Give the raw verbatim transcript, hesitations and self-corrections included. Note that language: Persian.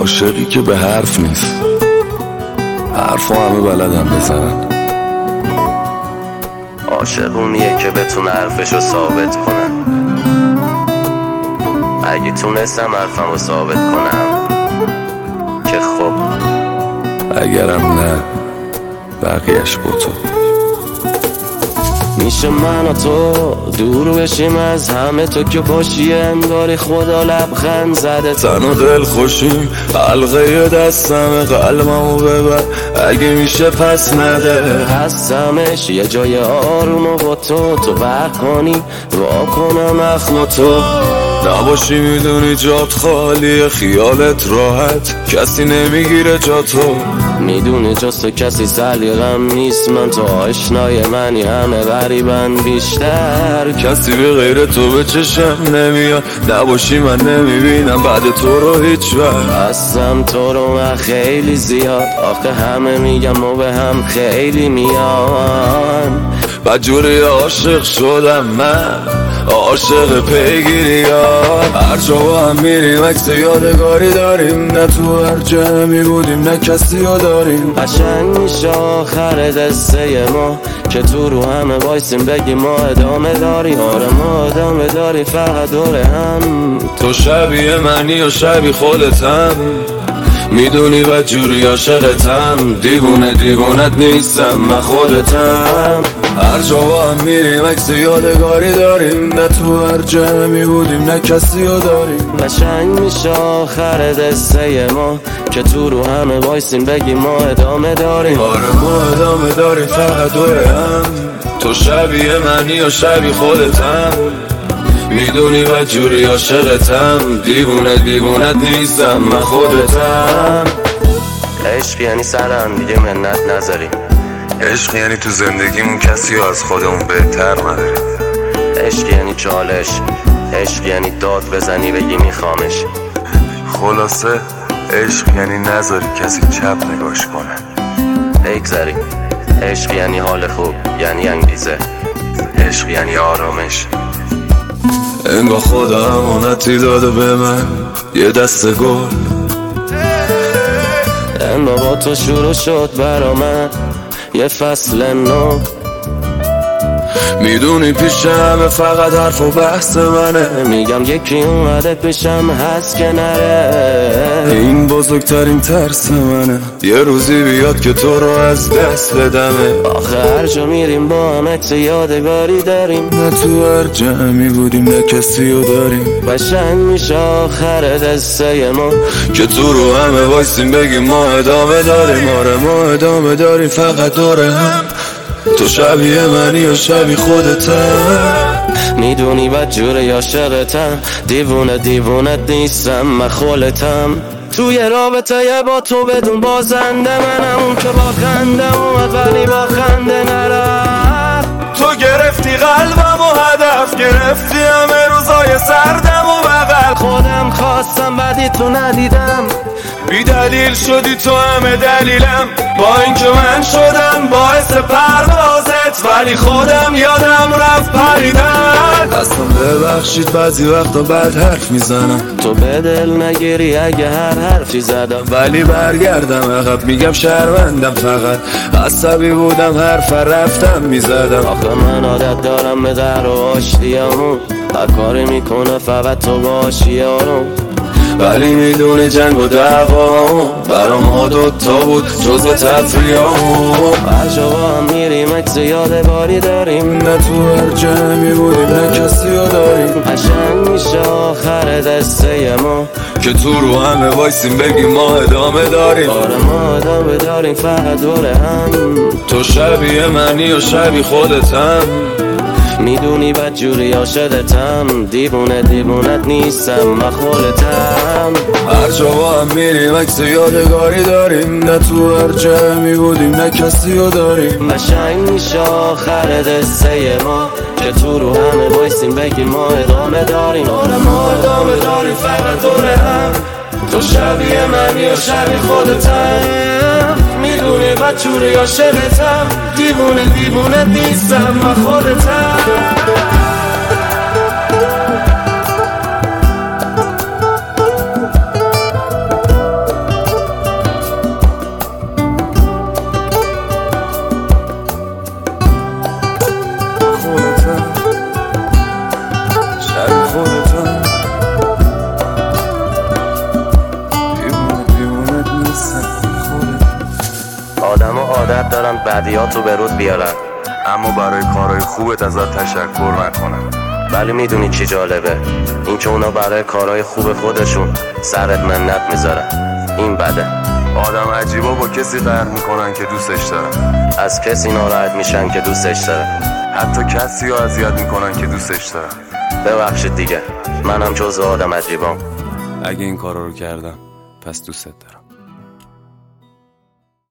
عاشقی که به حرف نیست، حرف همه بلدن بزنن. عاشق اونیه که بتونه حرفشو ثابت کنه. اگه تونستم حرفمو ثابت کنم که خب، اگرم نه بقیهش با تو. میشه من و تو دور بشیم از همه، تو که باشی انگاری خدا لبخند زده. تن و دل خوشیم، حلقه دستم قلبمو ببر اگه میشه پس نده. هستمش یه جای آروم با تو، تو بر کنی وا کنم اخم تو. نباشی میدونی جات خالیه، خیالت راحت کسی نمیگیره جا تو. میدونی جز تو کسی سلیقم نیست، من تو آشنای منی همه غریبن بیشتر. کسی به غیر تو به چشم نمیاد، نباشی من نمیبینم بعد تو رو هیچ وقت. هستم تو رو من خیلی زیاد، آخه همه میگم و به هم خیلی میان. بدجوری عاشق شدم من، عاشق پیگیریات. هر جا با هم میریم عکس یادگاری داریم، نه تو هر جمعی بودیم نه کسی رو داریم. قشنگ میشه آخر دسته ما که تو رو همه وایسیم بگیم ما ادامه داریم. آره ما ادامه داریم فقط دور هم. تو شبیه منی و شبیه خودتم، میدونی بدجوری عاشقتم. دیوونه دیوونت نیستم من خودتم. هر جا با هم میریم عکس یادگاری داریم، نه تو هر جمعی بودیم نه کسی رو داریم. قشنگ میشه آخر دسته ما که تو رو همه وایسیم بگیم ما ادامه داریم. آره ما ادامه داریم فقط دور هم. تو شبیه منی و شبیه خودتم، میدونی بدجوری عاشقتم. دیوونه دیوونت نیستم من خودتم. عشق یعنی سر هم دیگه منت نذاریم. عشق یعنی تو زندگیمون کسی رو از خودمون بهتر نداریم. عشق یعنی چالش، عشق یعنی داد بزنی بگی میخوامش. خلاصه عشق یعنی نذاری کسی چپ نگاش کنه. بگذاری. عشق یعنی حال خوب، یعنی انگیزه. عشق یعنی آرامش. انگار خدا امانتی داده به من یه دست گل. انگار با تو شروع شد برا من یه فصل نو. میدونی پیش همه فقط حرف و بحث منه، میگم یکی اومده پیشم هست که نره. این بزرگترین ترس منه یه روزی بیاد که تو رو از دست بدمه. آخه هر جا میریم با هم عکس یادگاری داریم، نه تو هر جمعی بودیم نه کسی رو داریم. قشنگ میشه آخر دسته ما که تو رو همه وایسیم بگیم ما ادامه داریم. آره ما ادامه داریم فقط دوره هم. تو شبیه منی و شبیه خودتم، میدونی بدجوری عاشقتم. دیوونه دیوونت نیستم من خودتم. توی رابطه با تو بدون بازنده منم، اون که با خنده و ولی با خنده نرفت. تو گرفتی قلبم و هدف گرفتی همه روزای سردم و بغل. خودم خواستم بدی تو ندیدم، بی دلیل شدی تو همه دلیلم. با اینکه من شدم باعث پروازت، ولی خودم یادم رفت پریدن. اصلا ببخشید بعضی وقتا بد حرف میزنم، تو به دل نگیری اگه هر حرفی زدم. ولی برگردم عقب میگم شرمندم، فقط عصبی بودم حرف رفتم میزدم. آخه من عادت دارم به در و آشتیامون، هر کاری میکنه فقط تو باشی آروم. ولی میدونه جنگ و دعوا برا ما دوتا بود جزو تفریحامون. هر جا با هم میریم عکس یادگاری داریم، نه تو هر جمعی بودیم نه کسی رو داریم. قشنگ میشه آخر دسته ما که تو رو همه وایسیم بگیم ما ادامه داریم. آره ما ادامه داریم فقط دور هم. تو شبیه منی و شبیه خودتم، میدونی بدجوری عاشقتم. دیوونه دیوونت نیستم من خودتم. هر جا با هم میریم عکس یادگاری داریم، نه تو هر جمعی بودیم نه کسی رو داریم. قشنگ میشه آخر دسته ما که تو رو همه وایسیم بگیم ما ادامه داریم. آره ما ادامه داریم فقط دور هم. تو شبیه منی و شبیه خودتم، میدونی بدجوری عاشقتم. دیوونه دیوونت نیستم من خودتم. بدیاتو به رود بیارن، اما برای کارهای خوبت ازت تشکر نکنن. ولی میدونی چی جالبه؟ این که اونا برای کارهای خوب خودشون سرت منت میذارن. این بده. آدم عجیبا با کسی قهر میکنن که دوستش دارن، از کسی ناراحت میشن که دوستش دارن، حتی کسی رو اذیت میکنن که دوستش دارن. ببخشید دیگه، منم جزو آدم عجیبام. اگه این کارا رو کردم پس دوستت دارم.